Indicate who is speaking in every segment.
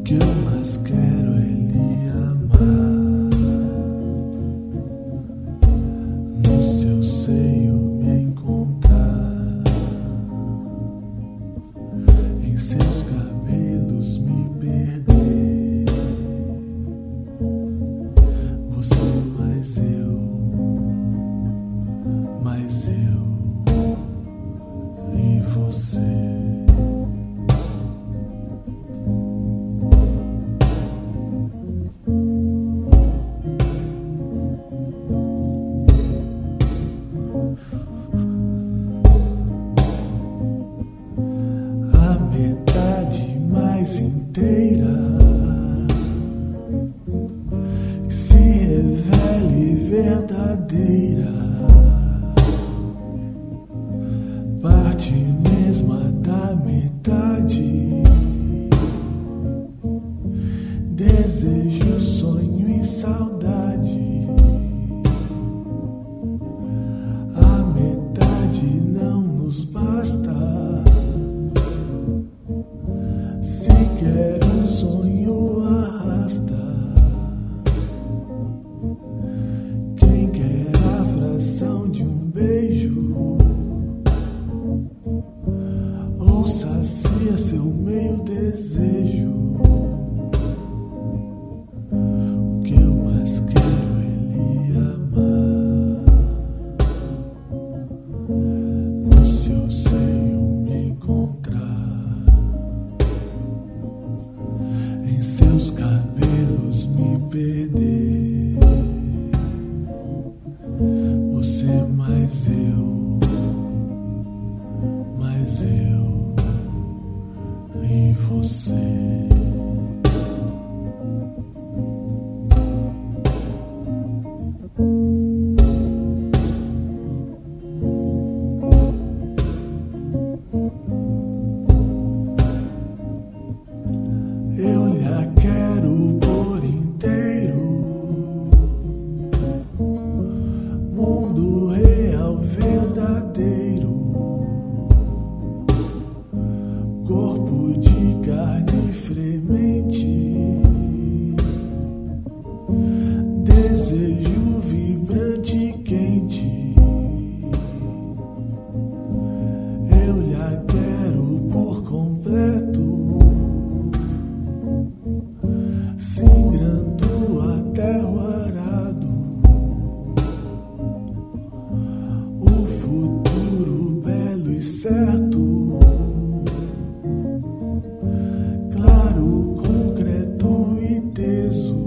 Speaker 1: que eu mais quero é lhe amar, no seu seio me encontrar, em seus cabelos me perder. Você mais eu e você. A metade mais inteira que se revele verdadeira, parte mesma da metade, desejo, sonho e saudade. A metade não nos basta, se quer um sonho arrasta. Quem quer a fração de um beijo, ou sacia seu meio desejo. O que eu mais quero é lhe amar, no seu seio me encontrar, em seus cabelos me perder. Você mais eu e você. Eu lhe quero por inteiro, mundo real verdadeiro, corpo de carne fremente, desejo vibrante e quente. Eu lhe quero por completo, singrando até o arado, o futuro belo e certo, claro, concreto e teso.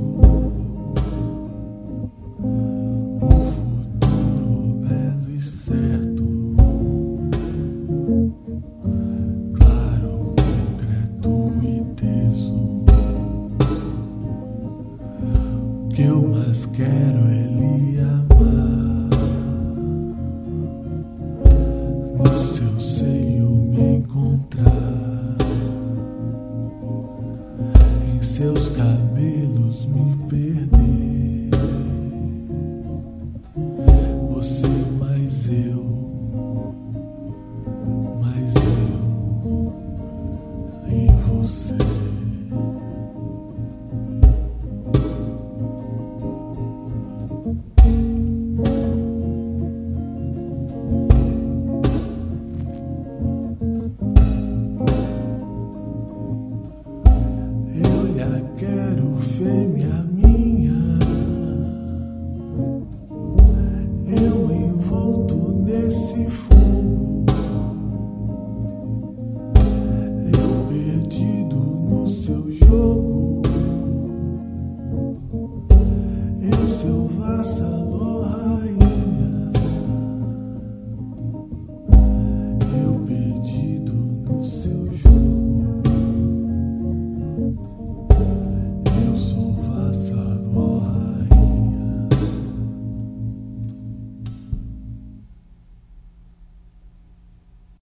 Speaker 1: O futuro belo e certo, claro, concreto e teso. O que eu mais quero é lhe amar, no seu seio me encontrar, em seus cabelos me perder.